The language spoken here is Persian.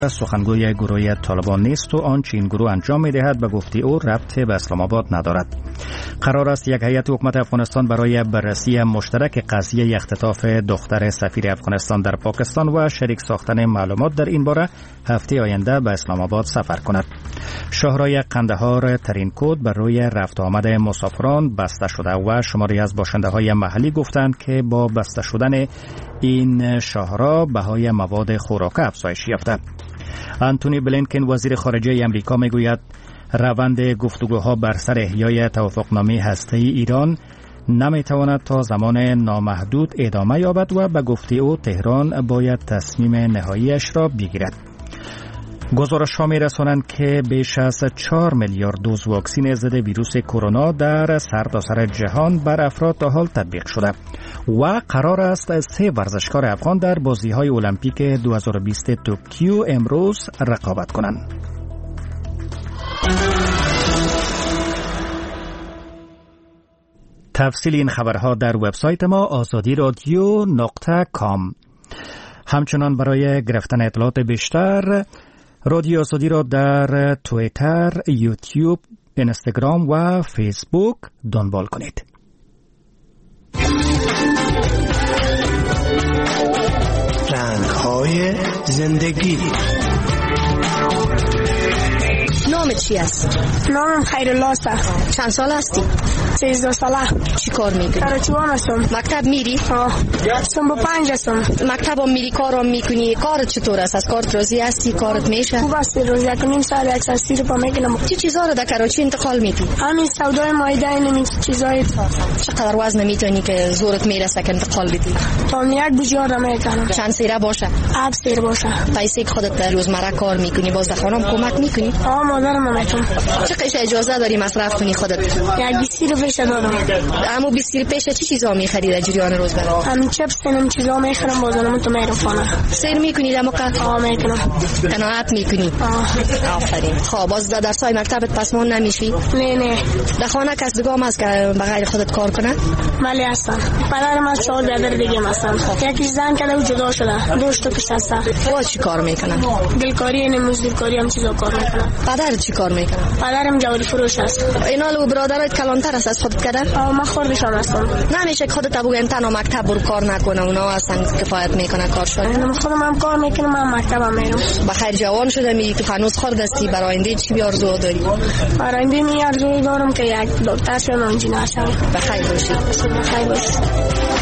سخنگوی گروه طالبان نیست و آنچه این گروه انجام می‌دهد به گفته او ربطی به اسلام آباد ندارد. قرار است یک هیئت حکومت افغانستان برای بررسی مشترک قضیه اختطاف دختر سفیر افغانستان در پاکستان و شریک ساختن معلومات در این باره هفته آینده به اسلام آباد سفر کند. شاهراه قندهار ترین کد بر روی رفت آمد مسافران بسته شده و شماری از باشنده‌های محلی گفتند که با بسته شدن این شاهراه بهای مواد خوراکی افزایش یافته. آنتونی بلینکن وزیر خارجه امریکا میگوید روند گفتگوها بر سر احیای توافقنامه هسته‌ای ایران نمیتواند تا زمان نامحدود ادامه یابد و به گفته او تهران باید تصمیم نهاییش را بگیرد. گزارش‌ها می‌رسانند که بیش از 4 میلیارد دوز واکسن ضد ویروس کرونا در سرتاسر جهان بر افراد تا حال تطبیق شده و قرار است 3 ورزشکار افغان در بازی‌های المپیک 2020 توکیو امروز رقابت کنند. تفصیل این خبرها در وبسایت ما azadiradio.com. همچنان برای گرفتن اطلاعات بیشتر رادیو آزادی را در توییتر، یوتیوب، اینستاگرام و فیسبوک دنبال کنید. رنگ‌های زندگی. نامت چی است؟ نامم خیرالله است. چند سال هستی؟ 13 ساله. چی کار میکنی؟ کارچوان هستم. مکتب میری؟ هستم با 5 هستم. مکتب هم میری، کارم میکنی؟ کارت چطور است؟ از کارت راضی هستی؟ کارت میشه؟ خوب است. روز یک نیم ساعت یک ساعت سیر پا میکنم. چی چیزا رو در کراچی انتقال میدی؟ همین سودای مایده اینم چیزای. چقدر وزن میتونی که زورت میرسه که انتقال بدی؟ تا یک بوجیار میکنم. چند سیره باشه؟ 7 سیر باشه. پیسه خودت در روزمره کار میکنی، باز در خانم کمک میکنی؟ مادرم میکنم. چه قیش اجازه داری مصرف کنی خودت؟ یک 20 رو پیش دارم. اما 20 رو پیش چی چیزا میخری در جریان روزمره؟ همین چپس اینم چیزا میخرم، بازارم تو میرم خانه. سیر میکنی در موقع؟ میکنم. قناعت میکنی؟ آفرین. خب باز در درسای مکتبت پسمون نمیشی؟ نه. در خانه کس دیگه هم هست که بغیر خودت کار کنه؟ بله هستن. پدرم از 4 برادر دیگه هستن. یکی زن کرده و جدا شده. 2 تا کش هستن. وا چی کار میکنن؟ گلکاری و مزدورکاری هم چیزا کار میکنن. پدر چی کار میکنه؟ پدرم جواری فروش است. اینا لو برادرت کلانتر است از خودت کردن؟ ما خوردشان هستم. نمیشه خودت بگو تنها مکتب برو کار نکنه، اونا اصلا کفایت میکنه کارشون. من خودم هم کار میکنم، من مکتبم میرم. بخیر جوان شده میگی که هنوز خردستی، برای آینده چی آرزو داری؟ برای آینده می آرزو دارم که یک دکتر شم، انجینیر شم. بخیر باشی. بخیر باشی.